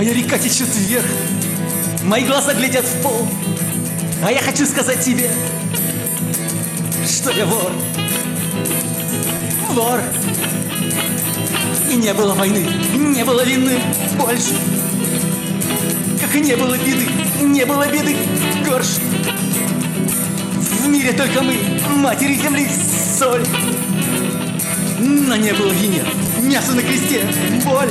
Твоя река течет вверх, мои глаза глядят в пол, а я хочу сказать тебе, что я вор. Вор. И не было войны, не было вины больше, как и не было беды горше. В мире только мы, матери земли, соль. Но не было вине, мясо на кресте, боль.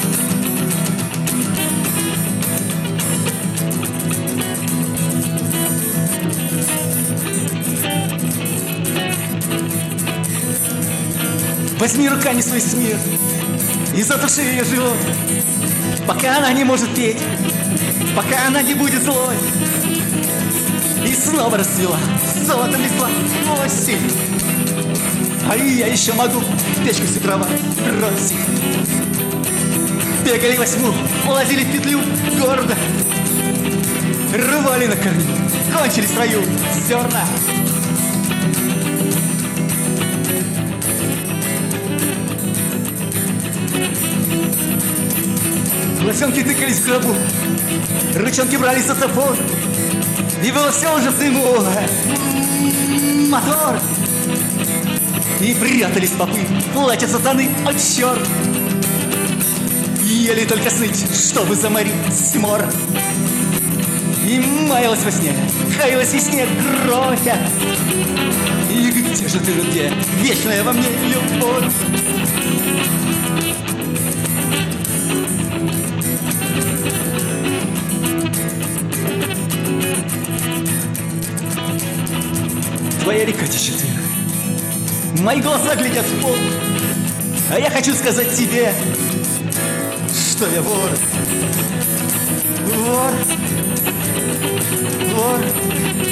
Возьми руками свой смерть и затуши ее живот, пока она не может петь, пока она не будет злой. И снова расцвела, золотом лисла осень. А я еще могу печку с утра бросить. Бегали во тьму, лазили в петлю гордо, рвали на корню, кончили в строю зерна. Лосенки тыкались в гробу, ручонки брались за топор, и было все уже в дыму. Мотор. И прятались попы, платья сатаны, о черт. Ели только сныть, чтобы заморить мор. И маялась во сне, хаялась во сне грохя. И где же ты, где вечная во мне любовь? Твоя река течет вверх, мои глаза глядят в пол, а я хочу сказать тебе, что я вор. Вор. Вор.